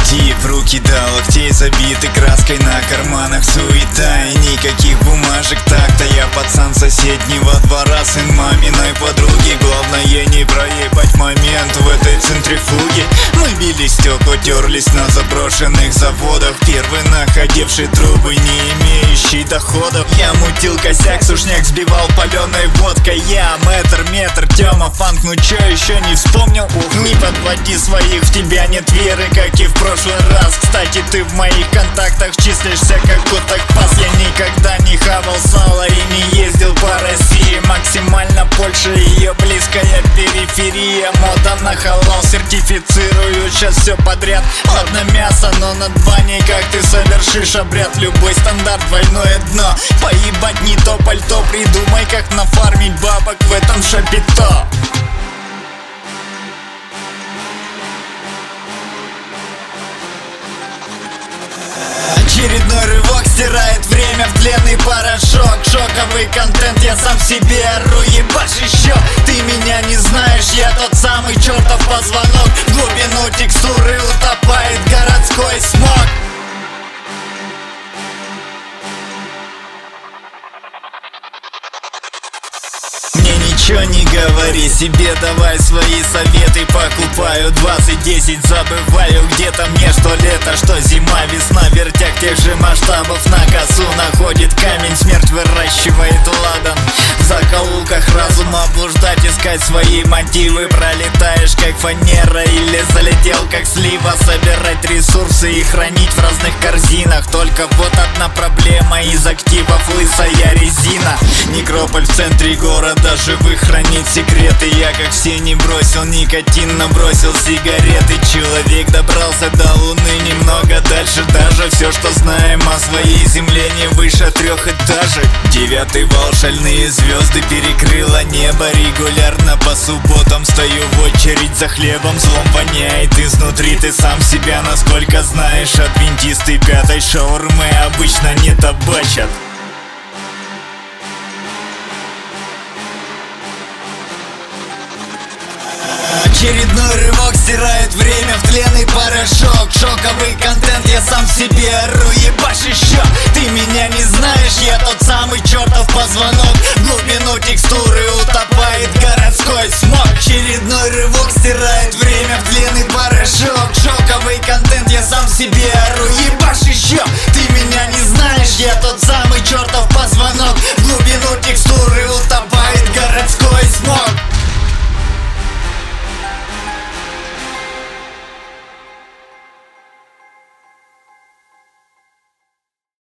Тип, руки до локтей забиты краской, на карманах суета и никаких бумажек. Так-то я пацан соседнего двора, сын маминой подруги. Главное не проебать момент в этой центрифуге. Мы били стекла, терлись на заброшенных заводах. Первый находивший трубы, не имеющий доходов. Я мутил косяк, сушняк сбивал паленой водкой. Я метр, Тёма, фанк, ну чё еще не вспомнил? Не подводи своих, в тебя нет веры, как и в прошлый раз. Кстати, ты в моих контактах числишься как Котакпас. Я никогда не хавал сало и не ездил по России. Максимально Польша, ее близкая периферия. Мода на халал, сертифицирую сейчас все подряд. Ладно мясо, но над баней как ты совершишь обряд. Любой стандарт, двойное дно. Поебать не то пальто, придумай как нафармить бабок в этом шапито. Очередной рывок стирает время в тленный порошок. Шоковый контент, я сам себе ору, ебашь еще. Ты меня не знаешь, я тот самый чертов позвонок. В глубину текстуры утопает городской смог. Ничего не говори, себе давай свои советы. Покупаю 20-10, забываю где-то мне что лето, что зима, весна. Вертяк тех же масштабов на косу находит камень, смерть выращивает ладан. В закоулках разума блуждать, искать свои мотивы. Пролетаешь как фанера или залетел как слива. Собирать ресурсы и хранить в разных корзинах. Только вот одна проблема: из активов лысая резина. Некрополь в центре города, живых хранит секреты. Я как все не бросил никотин, но бросил сигареты. Человек добрался до луны немного дальше. Даже все, что знаем о своей земле, не выше 3 этажек. 9-й вал, шальные звезды перекрыло небо. Регулярно по субботам стою в очередь за хлебом. Злом воняет изнутри, ты сам себя насколько знаешь. Адвентисты 5-й шаурмы обычно не табачат. Очередной рывок стирает время в тленный порошок. Шоковый контент, я сам себе ору, ебашь еще. Ты меня не знаешь, я тот самый чертов позвонок. В глубину текстуры утопает городской смог. Очередной рывок стирает время в тленный порошок. Шоковый контент, я сам себе